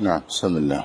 نعم. بسم الله.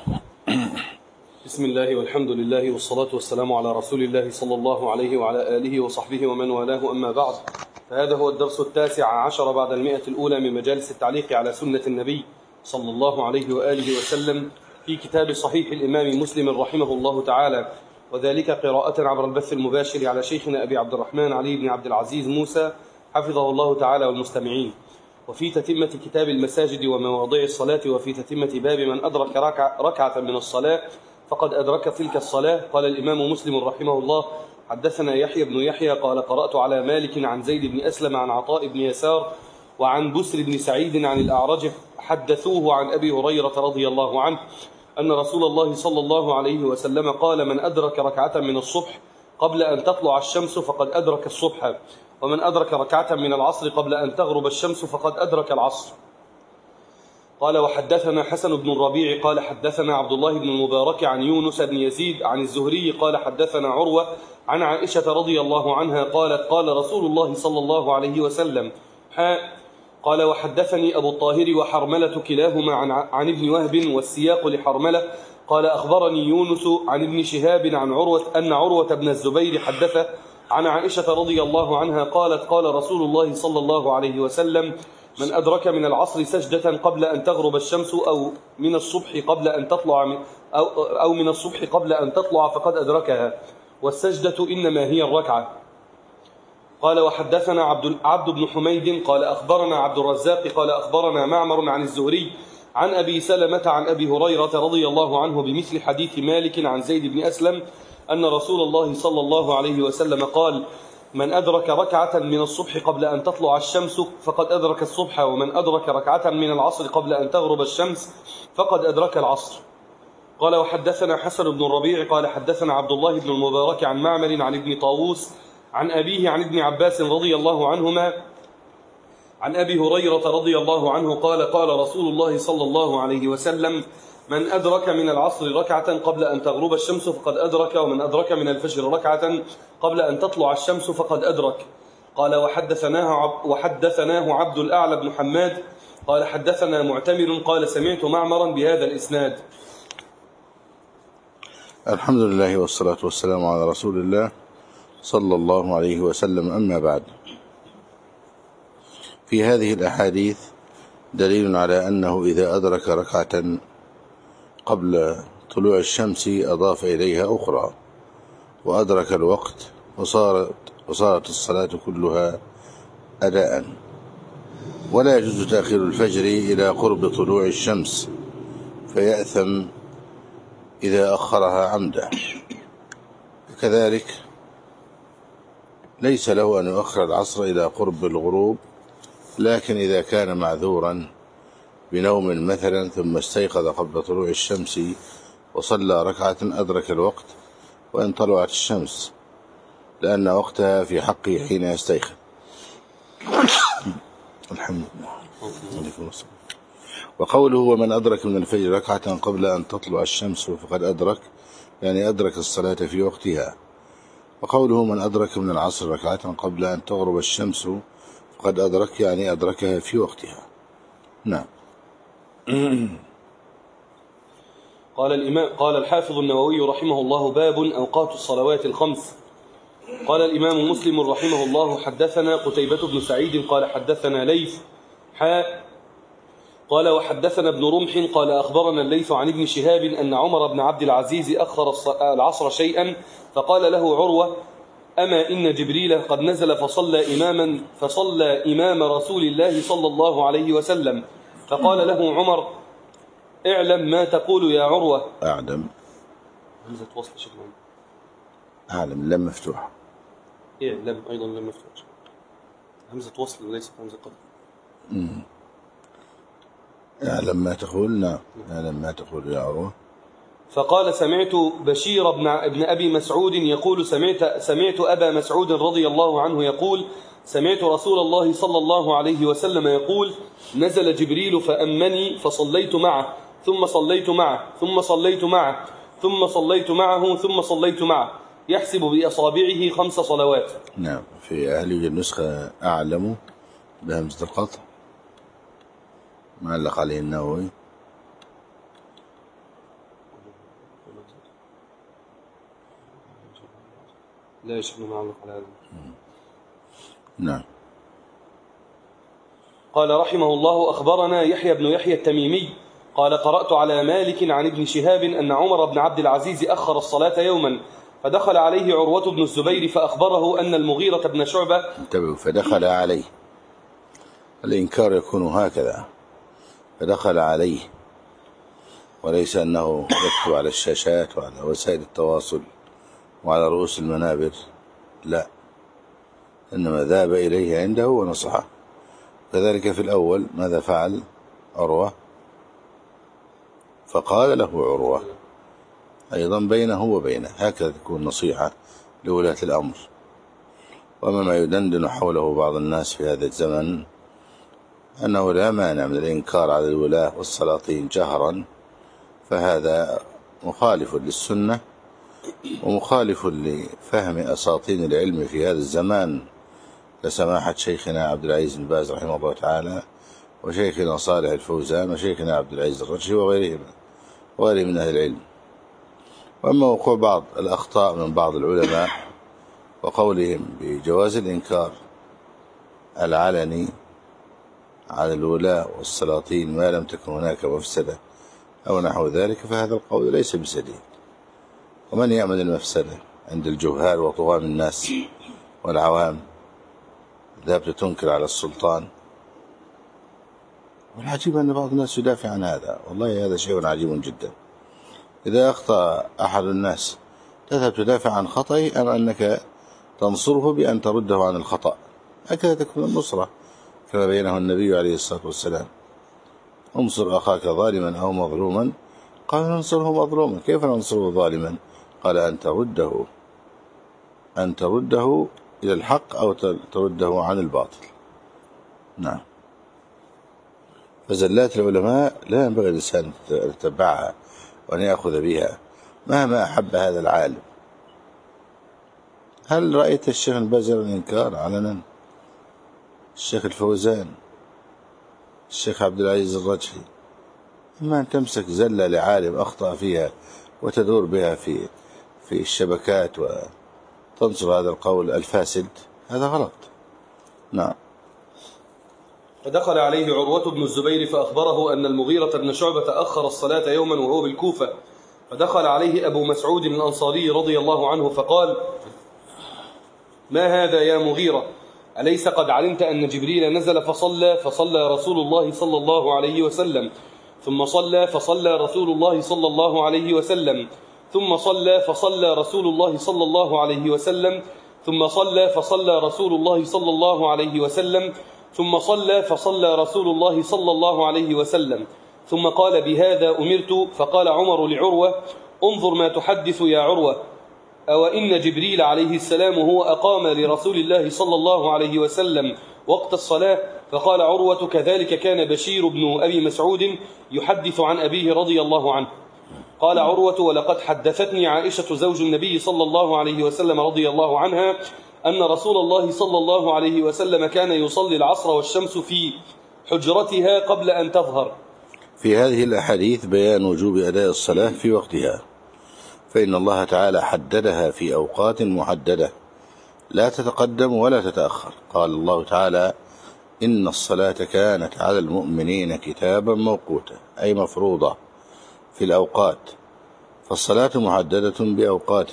بسم الله والحمد لله والصلاة والسلام على رسول الله صلى الله عليه وعلى آله وصحبه ومن والاه، أما بعد، فهذا هو الدرس 19 بعد 100 الأولى من مجالس التعليق على سنة النبي صلى الله عليه وآله وسلم في كتاب صحيح الإمام مسلم رحمه الله تعالى، وذلك قراءة عبر البث المباشر على شيخنا أبي عبد الرحمن علي بن عبد العزيز موسى حفظه الله تعالى والمستمعين، وفي تتمة كتاب المساجد ومواضع الصلاة، وفي تتمة باب من أدرك ركعة من الصلاة فقد أدرك تلك الصلاة. قال الإمام مسلم رحمه الله: حدثنا يحيى بن يحيى قال قرأت على مالك عن زيد بن أسلم عن عطاء بن يسار وعن بسر بن سعيد عن الأعرج حدثوه عن أبي هريرة رضي الله عنه أن رسول الله صلى الله عليه وسلم قال: من أدرك ركعة من الصبح قبل أن تطلع الشمس فقد أدرك الصبح، ومن أدرك ركعة من العصر قبل أن تغرب الشمس فقد أدرك العصر. قال: وحدثنا حسن بن الربيع قال حدثنا عبد الله بن المبارك عن يونس بن يزيد عن الزهري قال حدثنا عروة عن عائشة رضي الله عنها قالت: قال رسول الله صلى الله عليه وسلم: قال: وحدثني أبو الطاهر وحرملة كلاهما عن ابن وهب، والسياق لحرملة قال: أخبرني يونس عن ابن شهاب عن عروة أن عروة بن الزبير حدث عن عائشة رضي الله عنها قالت: قال رسول الله صلى الله عليه وسلم: من أدرك من العصر سجدة قبل أن تغرب الشمس أو من الصبح قبل أن تطلع أو من الصبح قبل أن تطلع فقد أدركها، والسجدة إنما هي الركعة. قال: وحدثنا عبد بن حميد قال أخبرنا عبد الرزاق قال أخبرنا معمر عن الزهري عن أبي سلمة عن أبي هريرة رضي الله عنه بمثل حديث مالك عن زيد بن أسلم أن رسول الله صلى الله عليه وسلم قال: من أدرك ركعة من الصبح قبل أن تطلع الشمس فقد أدرك الصبح، ومن أدرك ركعة من العصر قبل أن تغرب الشمس فقد أدرك العصر. قال: وحدثنا حسن بن الربيع قال حدثنا عبد الله بن المبارك عن معمر عن ابن طاووس عن أبيه عن ابن عباس رضي الله عنهما عن أبي هريرة رضي الله عنه قال: قال رسول الله صلى الله عليه وسلم: من أدرك من العصر ركعة قبل أن تغرب الشمس فقد أدرك، ومن أدرك من الفجر ركعة قبل أن تطلع الشمس فقد أدرك. قال: وحدثناه عبد الأعلى بن حماد قال حدثنا معتمر قال سمعت معمرا بهذا الإسناد. الحمد لله والصلاة والسلام على رسول الله صلى الله عليه وسلم، أما بعد. في هذه الأحاديث دليل على أنه إذا أدرك ركعة قبل طلوع الشمس أضاف إليها أخرى وأدرك الوقت وصارت الصلاة كلها أداء، ولا يجوز تأخير الفجر إلى قرب طلوع الشمس فيأثم إذا أخرها عمدا. كذلك ليس له أن يؤخر العصر إلى قرب الغروب، لكن إذا كان معذورا بنوم مثلا ثم استيقظ قبل طلوع الشمس وصلى ركعة أدرك الوقت وإن طلعت الشمس، لأن وقتها في حقه حين يستيقظ. الحمد لله. وقوله: ومن أدرك من الفجر ركعة قبل أن تطلع الشمس فقد أدرك، يعني أدرك الصلاة في وقتها. وقوله: من أدرك من العصر ركعة قبل أن تغرب الشمس فقد أدرك، يعني أدركها في وقتها. نعم. قال الحافظ النووي رحمه الله: باب أوقات الصلوات الخمس. قال الإمام مسلم رحمه الله: حدثنا قتيبة بن سعيد قال حدثنا ليث قال وحدثنا ابن رمح قال أخبرنا الليث عن ابن شهاب أن عمر بن عبد العزيز أخر العصر شيئا، فقال له عروة: أما إن جبريل قد نزل فصلى إمام رسول الله صلى الله عليه وسلم، فقال له عمر: اعلم ما تقول يا عروة. أعلم، همزة وصل شكرا. أعلم لم مفتوحة. إيه لم أيضا لم مفتوحة، همزة وصل وليس همزة قطع. أعلم ما تقول. نعم، أعلم ما تقول يا عروة. فقال: سمعت بشير بن أبي مسعود يقول سمعت أبا مسعود رضي الله عنه يقول: سمعت رسول الله صلى الله عليه وسلم يقول: نزل جبريل فأمني فصليت معه ثم صليت معه ثم صليت معه ثم صليت معه ثم صليت معه، يحسب بأصابعه 5 صلوات. نعم. في أهل النسخة أعلم بهمزة القطع، معلق عليه النووي. لا يا شيخنا نعلق على هذا. نعم. قال رحمه الله: أخبرنا يحيى بن يحيى التميمي قال: قرأت على مالك عن ابن شهاب أن عمر بن عبد العزيز أخر الصلاة يوما، فدخل عليه عروة بن الزبير فأخبره أن المغيرة بن شعبة. انتبهوا، فدخل عليه، الإنكار يكون هكذا، فدخل عليه، وليس أنه يكتب على الشاشات وعلى وسائل التواصل وعلى رؤوس المنابر، لا، إنما ذهب إليه عنده ونصحه. كذلك في الأول ماذا فعل عروة؟ فقال له عروة أيضا بينه وبينه، هكذا تكون نصيحة لولاة الأمر. وما ما يدندن حوله بعض الناس في هذا الزمن أنه لا مانع من الإنكار على الولاة والسلاطين جهرا، فهذا مخالف للسنة ومخالف لفهم أساطين العلم في هذا الزمان، كسماحة شيخنا عبد العزيز بن باز رحمه الله تعالى، وشيخنا صالح الفوزان، وشيخنا عبد العزيز الرجحي، وغيرهم من أهل العلم. وأما وقوع بعض الأخطاء من بعض العلماء وقولهم بجواز الإنكار العلني على الولاة والسلاطين ما لم تكن هناك مفسدة أو نحو ذلك، فهذا القول ليس بسديد. ومن يعمل المفسدة عند الجهال وطغام الناس والعوام؟ ذهبت تنكر على السلطان. والعجيب أن بعض الناس يدافع عن هذا، والله هذا شيء عجيب جدا. إذا أخطأ أحد الناس تذهب تدافع عن خطئه أم أنك تنصره بأن ترده عن الخطأ؟ هكذا تكون النصرة كما بينه النبي عليه الصلاة والسلام: انصر أخاك ظالما أو مظلوما. قال: ننصره مظلوما. كيف ننصره ظالما؟ قال: أن ترده إلى الحق أو ترده عن الباطل. نعم. فزلات العلماء لا ينبغي الإنسان أن يتبعها وأن يأخذ بها مهما أحب هذا العالم. هل رأيت الشيخ البازر الإنكار علنا؟ الشيخ الفوزان، الشيخ عبد العزيز الرجحي. إما أن تمسك زلة لعالم أخطأ فيها وتدور بها في الشبكات وتنصر هذا القول الفاسد، هذا غلط. نعم. فدخل عليه عروة بن الزبير فأخبره أن المغيرة بن شعبة أخر الصلاة يوما وهو بالكوفة، فدخل عليه أبو مسعود الأنصاري رضي الله عنه فقال: ما هذا يا مغيرة؟ أليس قد علمت أن جبريل نزل فصلى رسول الله صلى الله عليه وسلم، ثم فصلى رسول الله صلى الله عليه وسلم، ثم فصلى رسول الله صلى الله عليه وسلم، ثم فصلى رسول الله صلى الله عليه وسلم، ثم فصلى رسول الله صلى الله عليه وسلم، ثم قال: بهذا أمرت. فقال عمر لعروة: انظر ما تحدث يا عروة، أو إن جبريل عليه السلام هو أقام لرسول الله صلى الله عليه وسلم وقت الصلاة؟ فقال عروة: كذلك كان بشير بن أبي مسعود يحدث عن أبيه رضي الله عنه. قال عروة: ولقد حدثتني عائشة زوج النبي صلى الله عليه وسلم رضي الله عنها أن رسول الله صلى الله عليه وسلم كان يصلي العصر والشمس في حجرتها قبل أن تظهر. في هذه الأحاديث بيان وجوب أداء الصلاة في وقتها، فإن الله تعالى حددها في أوقات محددة لا تتقدم ولا تتأخر. قال الله تعالى: إن الصلاة كانت على المؤمنين كتابا موقوتا، أي مفروضة في الأوقات، فالصلاة محددة بأوقات.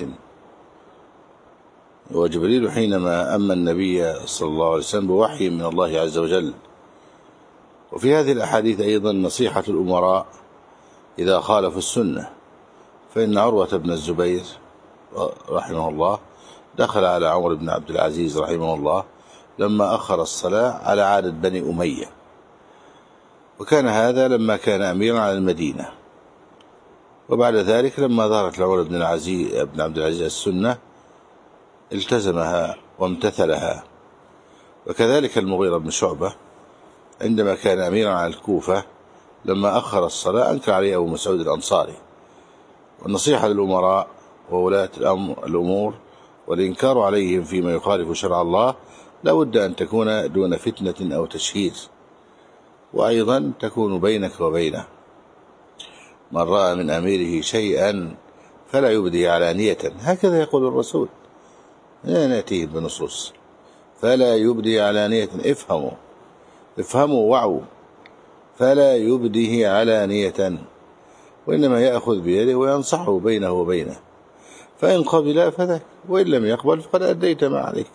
وجبريل حينما أما النبي صلى الله عليه وسلم بوحي من الله عز وجل. وفي هذه الأحاديث أيضا نصيحة الأمراء إذا خالفوا السنة، فإن عروة بن الزبير رحمه الله دخل على عمر بن عبد العزيز رحمه الله لما أخر الصلاة على عادة بني أمية، وكان هذا لما كان أميرا على المدينة. وبعد ذلك لما ظهرت لعمر بن عبد العزيز السنة التزمها وامتثلها. وكذلك المغيرة بن شعبة عندما كان أميرا على الكوفة لما أخر الصلاة أنكر عليه أبو مسعود الأنصاري. والنصيحة للأمراء وولاة الأمور والإنكار عليهم فيما يخالف شرع الله لا بد أن تكون دون فتنة أو تشهير، وأيضا تكون بينك وبينه. من رأى من أميره شيئا فلا يبدي علانية، هكذا يقول الرسول: نأتيه بنصوص. فلا يبدي علانية، افهموا وعوا، فلا يبديه علانية، وإنما يأخذ بيده وينصحه بينه وبينه، فإن قبل فذاك، وإن لم يقبل فقد أديت ما عليك.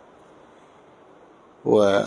وعن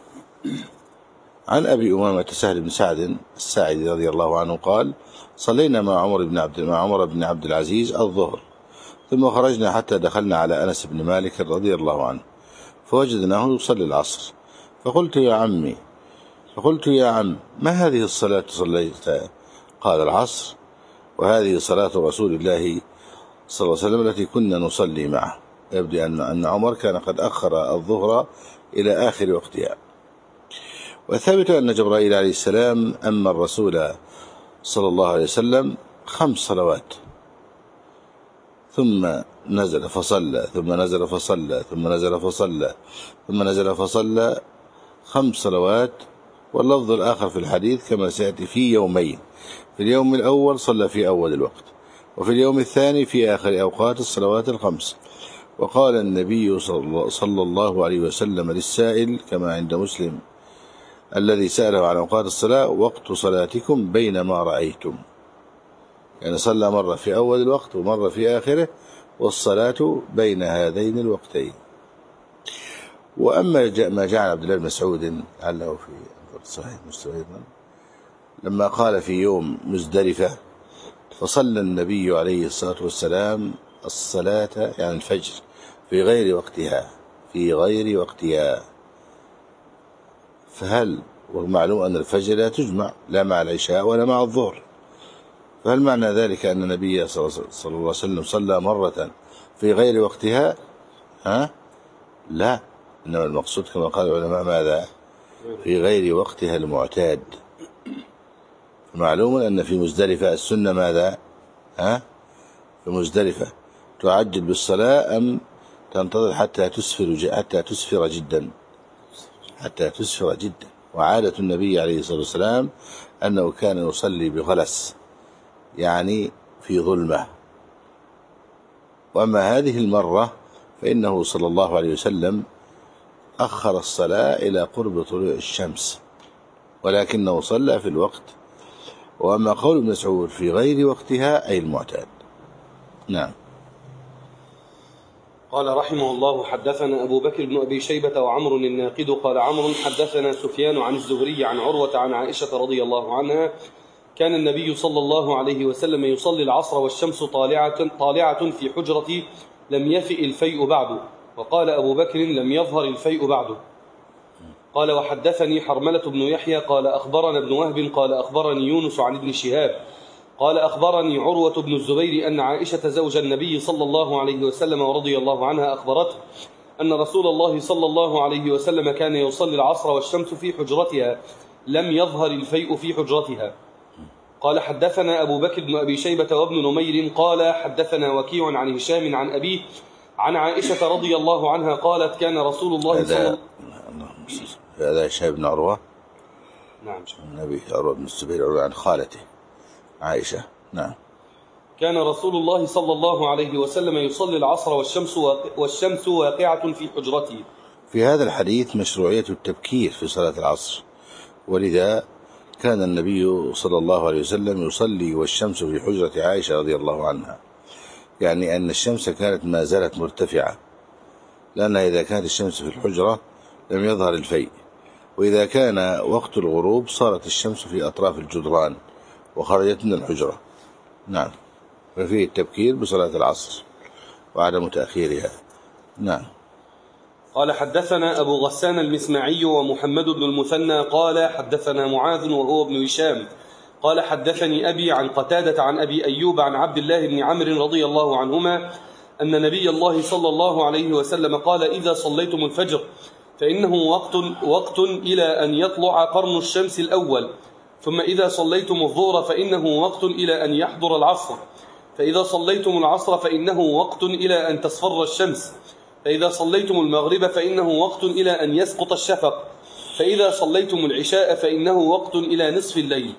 أبي أمامة سهل بن سعد الساعدي رضي الله عنه قال: صلينا مع عمر بن عبد العزيز الظهر، ثم خرجنا حتى دخلنا على أنس بن مالك رضي الله عنه، فوجدناه يصلي العصر، فقلت يا عم ما هذه الصلاة صليتها؟ قال: العصر، وهذه صلاة رسول الله صلى الله عليه وسلم التي كنا نصلي معه. يبدو أن عمر كان قد أخر الظهر إلى آخر وقتها. وثابت أن جبرائيل عليه السلام أما الرسول صلى الله عليه وسلم 5 صلوات، ثم نزل فصلى، ثم نزل فصلى، ثم نزل فصلى، ثم نزل فصلى 5 صلوات. واللفظ الآخر في الحديث كما سيأتي في يومين: في اليوم الأول صلى في أول الوقت، وفي اليوم الثاني في آخر أوقات الصلوات ال5. وقال النبي صلى الله عليه وسلم للسائل كما عند مسلم الذي سأله عن أوقات الصلاة: وقت صلاتكم بينما رأيتم. يعني صلى مرة في أول الوقت ومرة في آخره، والصلاة بين هذين الوقتين. وأما ما جاء عن عبد الله بن مسعود علّه في صحيح مسلم لما قال في يوم مزدلفة: فصلى النبي عليه الصلاة والسلام الصلاة، يعني الفجر، في غير وقتها. فهل، ومعلوم أن الفجر لا تجمع لا مع العشاء ولا مع الظهر، فهل معنى ذلك أن النبي صلى الله عليه وسلم صلى مرة في غير وقتها؟ لا، إنما المقصود كما قال العلماء ماذا؟ في غير وقتها المعتاد. معلوم أن في مزدلفة السنة ماذا؟ في مزدلفة تعجل بالصلاة أم تنتظر حتى تسفر جدا. وعادة النبي عليه الصلاة والسلام أنه كان يصلي بغلس، يعني في ظلمة. وأما هذه المرة فإنه صلى الله عليه وسلم أخر الصلاة إلى قرب طلوع الشمس، ولكنه صلى في الوقت. وأما قول ابن مسعود في غير وقتها أي المعتاد. نعم. قال رحمه الله: حدثنا أبو بكر بن أبي شيبة وعمر الناقد قال عمرو: حدثنا سفيان عن الزهري عن عروة عن عائشة رضي الله عنها: كان النبي صلى الله عليه وسلم يصلي العصر والشمس طالعة في حجرتي لم يفئ الفيء بعد. وقال أبو بكر: لم يظهر الفيء بعد. قال: وحدثني حرملة بن يحيى قال أخبرنا ابن وهب قال أخبرني يونس عن ابن شهاب قال أخبرني عروة بن الزبير أن عائشة زوج النبي صلى الله عليه وسلم ورضي الله عنها أخبرته أن رسول الله صلى الله عليه وسلم كان يصلي العصر والشمس في حجرتها لم يظهر الفيء في حجرتها. قال: حدثنا أبو بكر بن أبي شيبة وابن نمير قال حدثنا وكيع عن هشام عن أبيه عن عائشة رضي الله عنها قالت: كان رسول الله صلى الله عليه وسلم. هذا هشام بن عروة. نعم. النبي عروة بن الزبير عروة عن خالته عائشة. نعم. كان رسول الله صلى الله عليه وسلم يصلي العصر والشمس واقعة في حجرته. في هذا الحديث مشروعية التبكير في صلاة العصر، ولذا كان النبي صلى الله عليه وسلم يصلي والشمس في حجرة عائشة رضي الله عنها، يعني أن الشمس كانت ما زالت مرتفعة، لأن إذا كانت الشمس في الحجرة لم يظهر الفيء، وإذا كان وقت الغروب صارت الشمس في أطراف الجدران وخرجت من الحجرة. نعم. ففيه التبكير بصلاة العصر وعدم تأخيرها. نعم. قال: حدثنا أبو غسان المسمعي ومحمد بن المثنى قال حدثنا معاذ وهو ابن هشام قال حدثني أبي عن قتادة عن أبي أيوب عن عبد الله بن عمرو رضي الله عنهما أن نبي الله صلى الله عليه وسلم قال: إذا صليتم الفجر فإنه وقت إلى أن يطلع قرن الشمس الأول، ثم إذا صليتم الظهر فإنه وقت إلى أن يحضر العصر، فإذا صليتم العصر فإنه وقت إلى أن تصفر الشمس، فإذا صليتم المغرب فإنه وقت إلى أن يسقط الشفق، فإذا صليتم العشاء فإنه وقت إلى نصف الليل.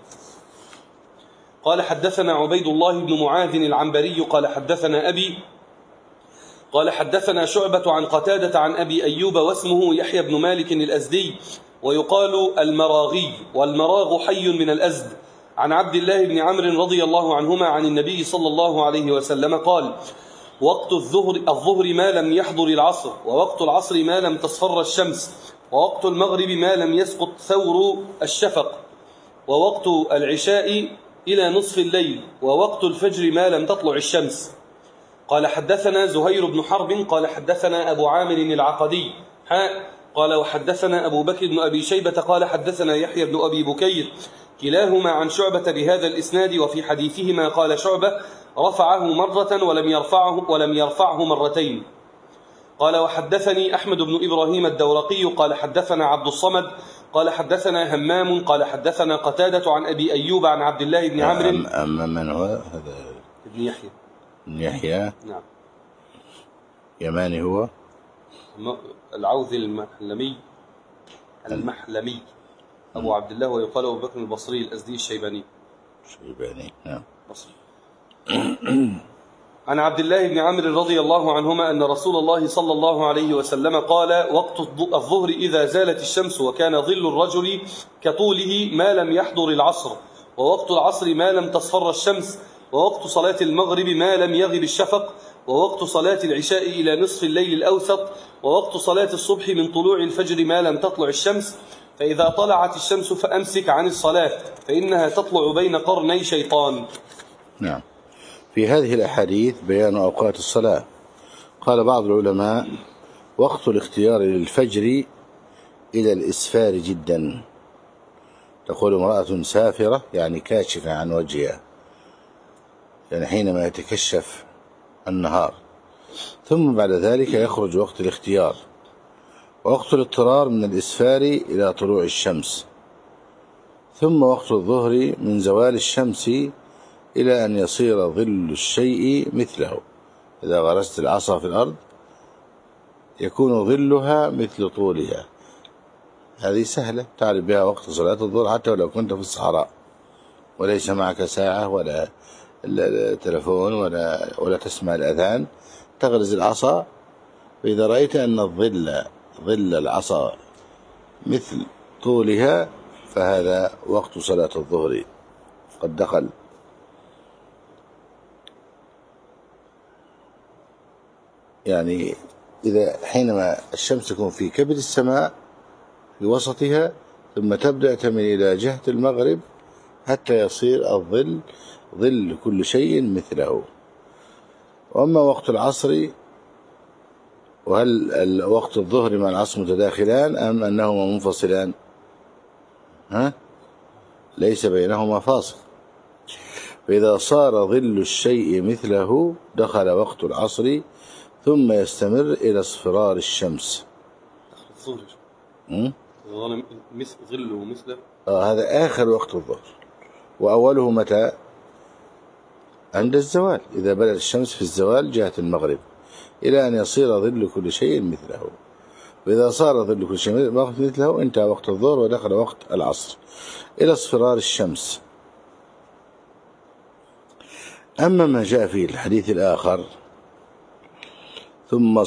قال: حدثنا عبيد الله بن معاذ العنبري قال حدثنا أبي قال حدثنا شعبة عن قتادة عن أبي أيوب واسمه يحيى بن مالك الأزدي ويقال المراغي، والمراغ حي من الأزد، عن عبد الله بن عمرو رضي الله عنهما عن النبي صلى الله عليه وسلم قال: وقت الظهر ما لم يحضر العصر، ووقت العصر ما لم تصفر الشمس، ووقت المغرب ما لم يسقط ثور الشفق، ووقت العشاء إلى نصف الليل، ووقت الفجر ما لم تطلع الشمس. قال حدثنا زهير بن حرب قال حدثنا أبو عامر العقدي قال وحدثنا أبو بكر بن أبي شيبة قال حدثنا يحيى بن أبي بكير كلاهما عن شعبة بهذا الإسناد، وفي حديثهما قال شعبة: رفعه مرة ولم يرفعه مرتين. قال وحدثني أحمد بن إبراهيم الدورقي قال حدثنا عبد الصمد قال حدثنا همام قال حدثنا قتادة عن أبي أيوب عن عبد الله بن عمرو. أما من هو هذا؟ ابن يحيى. ابن يحيى. نعم. يماني هو العوذ المحلمي أبو عبد الله، ويقال أبو بكر البصري الأزدي الشيباني. نعم. بصري. عن عبد الله بن عمرو رضي الله عنهما أن رسول الله صلى الله عليه وسلم قال: وقت الظهر إذا زالت الشمس وكان ظل الرجل كطوله ما لم يحضر العصر، ووقت العصر ما لم تصفر الشمس، ووقت صلاة المغرب ما لم يغب الشفق، ووقت صلاة العشاء إلى نصف الليل الأوسط، ووقت صلاة الصبح من طلوع الفجر ما لم تطلع الشمس. فإذا طلعت الشمس فأمسك عن الصلاة فإنها تطلع بين قرني شيطان. نعم. في هذه الأحاديث بيان أوقات الصلاة. قال بعض العلماء: وقت الاختيار للفجر إلى الإسفار جدا. تقول امرأة سافرة يعني كاشفة عن وجهها، يعني حينما يتكشف النهار، ثم بعد ذلك يخرج وقت الاختيار. ووقت الاضطرار من الإسفار إلى طلوع الشمس، ثم وقت الظهر من زوال الشمس إلى أن يصير ظل الشيء مثله. إذا غرست العصا في الأرض يكون ظلها مثل طولها. هذه سهلة تعرف بها وقت صلاة الظهر حتى ولو كنت في الصحراء وليس معك ساعة ولا تلفون ولا تسمع الأذان. تغرز العصا، فإذا رأيت أن ظل العصا مثل طولها فهذا وقت صلاة الظهر قد دخل. يعني إذا حينما الشمس تكون في كبد السماء في وسطها، ثم تبدأ تميل إلى جهة المغرب حتى يصير الظل ظل كل شيء مثله. وأما وقت العصر، وهل وقت الظهر مع العصر متداخلان أم أنهما منفصلان؟ ليس بينهما فاصل. فإذا صار ظل الشيء مثله دخل وقت العصر، ثم يستمر إلى اصفرار الشمس. ظله مثله. هذا آخر وقت الظهر، وأوله متى؟ عند الزوال، إذا بدأت الشمس في الزوال جهة المغرب، إلى أن يصير ظل كل شيء مثله. وإذا صار ظل كل شيء مثله انتهى وقت الظهر ودخل وقت العصر إلى اصفرار الشمس. أما ما جاء في الحديث الآخر: ثم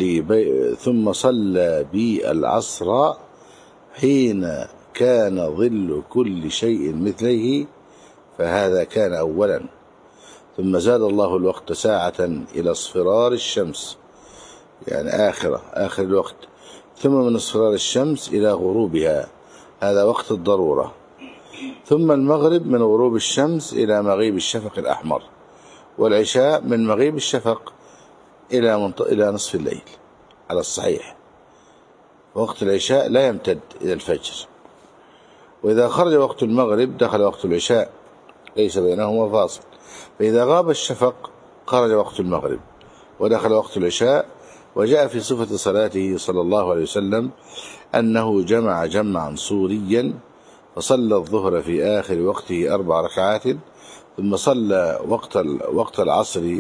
صلى بي العصر حين كان ظل كل شيء مثله، فهذا كان أولا، ثم زاد الله الوقت ساعة إلى اصفرار الشمس، يعني آخر الوقت، ثم من اصفرار الشمس إلى غروبها، هذا وقت الضرورة، ثم المغرب من غروب الشمس إلى مغيب الشفق الأحمر، والعشاء من مغيب الشفق إلى نصف الليل على الصحيح. وقت العشاء لا يمتد إلى الفجر. وإذا خرج وقت المغرب دخل وقت العشاء، ليس بينهما فاصل. فإذا غاب الشفق خرج وقت المغرب ودخل وقت العشاء. وجاء في صفة صلاته صلى الله عليه وسلم أنه جمع جمعا صوريا، فصلى الظهر في آخر وقته 4 ركعات، ثم صلى وقت العصر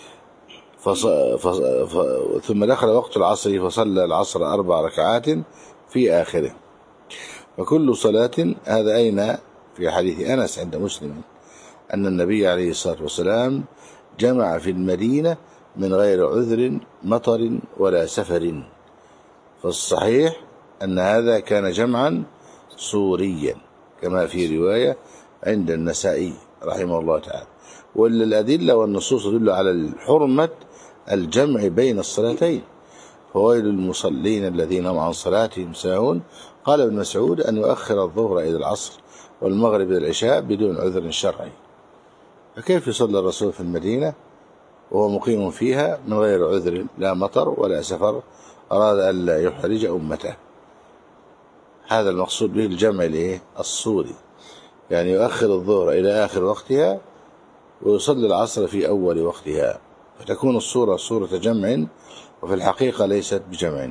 ثم دخل وقت العصر فصلى العصر 4 ركعات في آخره. وكل صلاة، هذا أين؟ في حديث أنس عند مسلم أن النبي عليه الصلاة والسلام جمع في المدينة من غير عذر مطر ولا سفر. فالصحيح أن هذا كان جمعا صوريا كما في رواية عند النسائي رحمه الله تعالى. والأدلة والنصوص تدل على حرمة الجمع بين الصلاتين. فويل المصلين الذين هم عن صلاتهم ساهون. قال ابن مسعود أن يؤخر الظهر إلى العصر والمغرب إلى العشاء بدون عذر شرعي. فكيف يصلي الرسول في المدينة وهو مقيم فيها من غير عذر لا مطر ولا سفر، أراد أن لا يحرج أمته. هذا المقصود به الجمع الصوري، يعني يؤخر الظهر إلى آخر وقتها ويصلي العصر في أول وقتها، فتكون الصورة صورة جمع وفي الحقيقة ليست بجمع.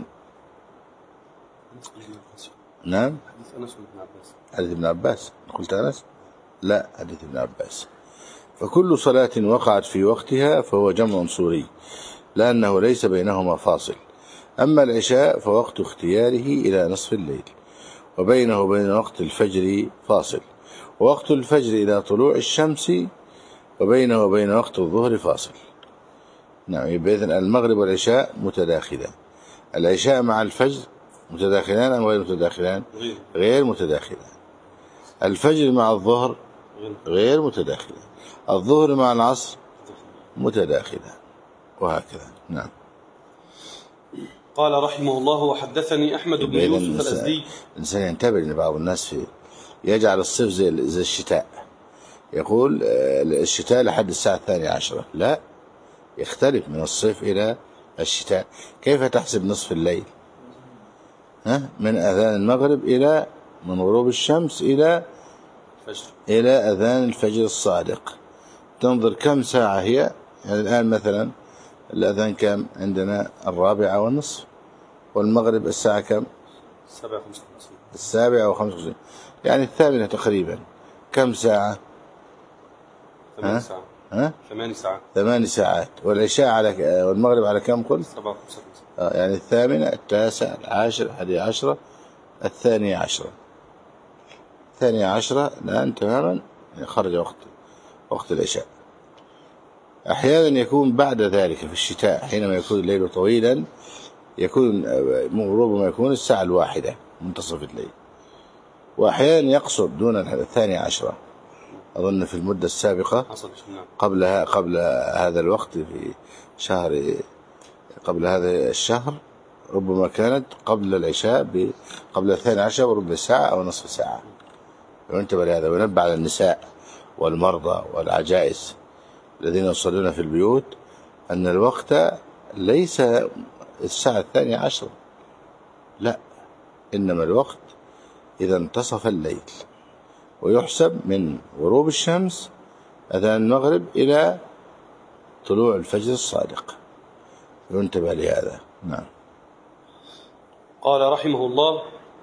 نعم. حديث ابن عباس. قلت أنس؟ لا، حديث ابن عباس. فكل صلاة وقعت في وقتها فهو جمع صوري لأنه ليس بينهما فاصل. أما العشاء فوقت اختياره إلى نصف الليل، وبينه وبين وقت الفجر فاصل، ووقت الفجر إلى طلوع الشمس، وبينه وبين وقت الظهر فاصل. نعم، إذن المغرب والعشاء متداخلان. العشاء مع الفجر متداخلان أم غير متداخلان؟ غير متداخلان. الفجر مع الظهر غير متداخلان. الظهر مع العصر متداخلان، وهكذا. نعم. قال رحمه الله: وحدثني أحمد بن يوسف الأزدي. الإنسان ينتبه أن بعض الناس يجعل الصيف زي الشتاء، يقول الشتاء لحد الساعة 12، لا، يختلف من الصيف إلى الشتاء. كيف تحسب نصف الليل؟ من أذان المغرب إلى من غروب الشمس إلى أذان الفجر الصادق، تنظر كم ساعة هي. يعني الآن مثلا الأذان كم عندنا؟ 4:30، والمغرب الساعة كم؟ 7:55، يعني 8 تقريبا. كم ساعة؟ 8 ساعات. 8 ساعات. والعشاء والمغرب على كم قلت؟ 7:55. يعني 8، 9، 10، 11، 12. 12 الآن تماما خرج وقت العشاء. أحيانا يكون بعد ذلك في الشتاء حينما يكون الليل طويلا، يكون ربما يكون الساعة 1 منتصف الليل. وأحيانا يقصر دون 12، أظن في المدة السابقة قبل هذا الوقت في شهر، قبل هذا الشهر ربما كانت قبل العشاء قبل 12 وربع ساعة أو نصف ساعة. وانتبه لهذا، وينبه على النساء والمرضى والعجائز الذين يصلون في البيوت أن الوقت ليس الساعة 12، لا، إنما الوقت إذا انتصف الليل، ويحسب من غروب الشمس أذان المغرب إلى طلوع الفجر الصادق. ينتبه لهذا. نعم. قال رحمه الله: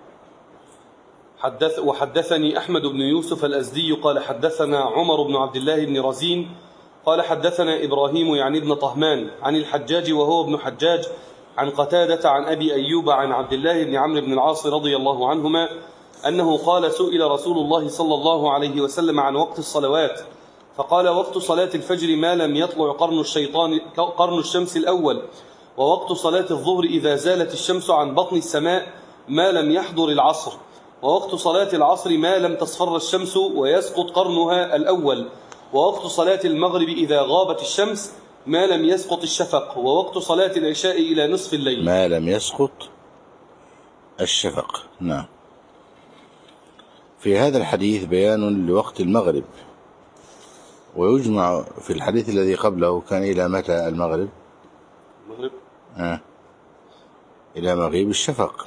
وحدثني أحمد بن يوسف الأزدي قال حدثنا عمر بن عبد الله بن رزين قال حدثنا إبراهيم يعني ابن طهمان عن الحجاج وهو ابن حجاج عن قتادة عن أبي أيوب عن عبد الله بن عمرو بن العاص رضي الله عنهما أنه قال: سئل رسول الله صلى الله عليه وسلم عن وقت الصلوات فقال: وقت صلاة الفجر ما لم يطلع قرن الشمس الأول، ووقت صلاة الظهر إذا زالت الشمس عن بطن السماء ما لم يحضر العصر، ووقت صلاة العصر ما لم تصفر الشمس ويسقط قرنها الأول، ووقت صلاة المغرب إذا غابت الشمس ما لم يسقط الشفق، ووقت صلاة العشاء إلى نصف الليل ما لم يسقط الشفق. نعم. في هذا الحديث بيان لوقت المغرب، ويجمع في الحديث الذي قبله كان إلى متى المغرب؟ إلى مغيب الشفق،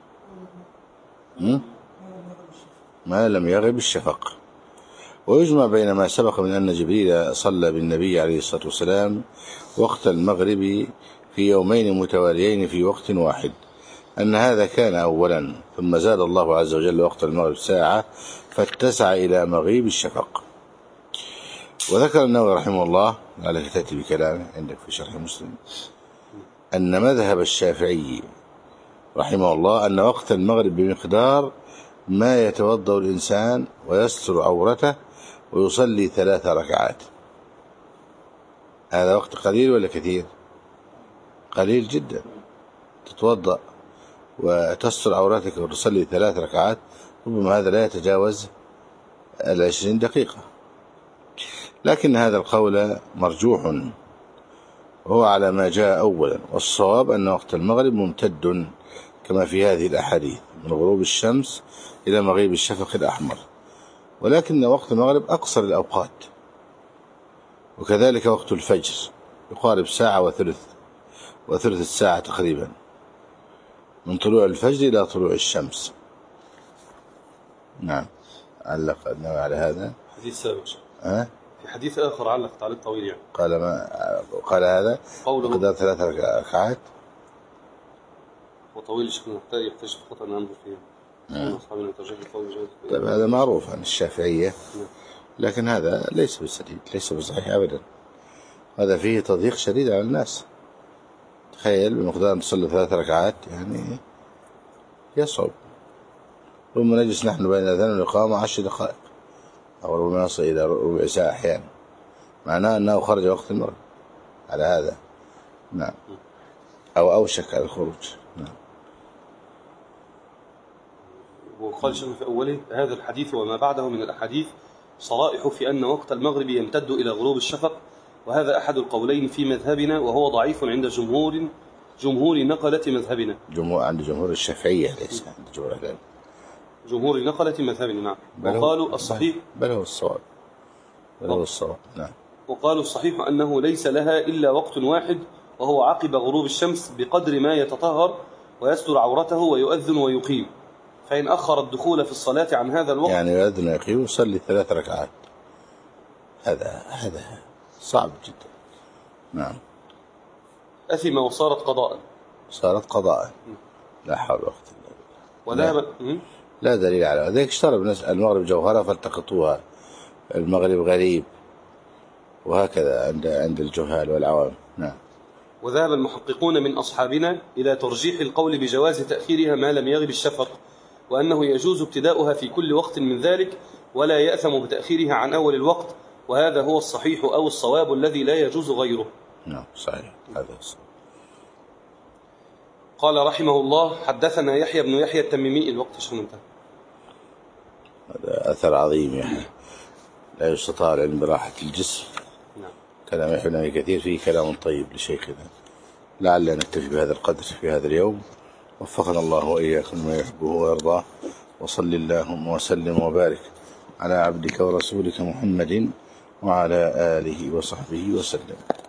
ما لم يغب الشفق. ويجمع بين ما سبق من أن جبريل صلى بالنبي عليه الصلاة والسلام وقت المغرب في يومين متواليين في وقت واحد، أن هذا كان أولا، ثم زاد الله عز وجل وقت المغرب ساعة فاتسع إلى مغيب الشفق. وذكر النووي رحمه الله، على تأتي بكلامه عندك في شرح مسلم، أن مذهب الشافعي رحمه الله أن وقت المغرب بمقدار ما يتوضأ الإنسان ويستر عورته ويصلي 3 ركعات. هذا وقت قليل ولا كثير؟ قليل جدا. تتوضأ وتستر عوراتك وتصلي 3 ركعات، ربما هذا لا يتجاوز 20 دقيقة. لكن هذا القول مرجوح، وهو على ما جاء أولا، والصواب أن وقت المغرب ممتد كما في هذه الأحاديث من غروب الشمس إلى مغيب الشفق الأحمر، ولكن وقت المغرب أقصر الأوقات. وكذلك وقت الفجر يقارب 1.3 الساعة تقريبا، من طلوع الفجر إلى طلوع الشمس. نعم. علق على هذا حديث سابق في حديث آخر علق تعليق طويل يعني. قال هذا قوله مقدار 3 ركعات وطويل شكله يحتاج خطأ ننظر فيه. طيب هذا معروف عن الشافعية، لكن هذا ليس بالسديد، ليس بصحيح أبدا. هذا فيه تضييق شديد على الناس. تخيل بمقدار أن تصلي 3 ركعات يعني يصعب. ربما نجلس نحن بين الأذان والإقامة 10 دقائق، أو ربما نصل إلى ربع ساعة أحيانا، معناه أنه خرج وقت المغرب على هذا. نعم. أو أوشك على الخروج. نعم. وقال شيخ في أوله: هذا الحديث وما بعده من الأحاديث صرائح في أن وقت المغرب يمتد إلى غروب الشفق، وهذا أحد القولين في مذهبنا، وهو ضعيف عند جمهور نقلة مذهبنا. عند جمهور الشافعية، ليس عند جمهور نقلة مذهبنا. نعم. وقالوا الصحيح بل هو الصواب. نعم. وقالوا الصحيح أنه ليس لها إلا وقت واحد، وهو عقب غروب الشمس بقدر ما يتطهر ويستر عورته ويؤذن ويقيم، فإن أخر الدخول في الصلاة عن هذا الوقت يعني يؤذن ويقيم ويصلي 3 ركعات، هذا صعب جدا. نعم. أثم وصارت قضاء. لا حول ولا قوة إلا بالله. لا دليل على ذلك. اشترب المغرب جوهرة فالتقطوها، المغرب غريب، وهكذا عند الجهال والعوام. نعم. وذهب المحققون من أصحابنا إلى ترجيح القول بجواز تأخيرها ما لم يغب الشفق، وأنه يجوز ابتداؤها في كل وقت من ذلك، ولا يأثم بتأخيرها عن أول الوقت، وهذا هو الصحيح أو الصواب الذي لا يجوز غيره. نعم صحيح. هذا الصواب. قال رحمه الله: حدثنا يحيى بن يحيى التميمي. الوقت شو انتهى. هذا أثر عظيم يعني، لا يستطاع العلم براحة الجسم. نعم. كلام يحيى بن كثير فيه كلام طيب لشيخنا. لعلنا نكتفي بهذا القدر في هذا اليوم. وفقنا الله وإياكم ما يحبه ويرضاه، وصل اللهم وسلم وبارك على عبدك ورسولك محمد وعلى آله وصحبه وسلم.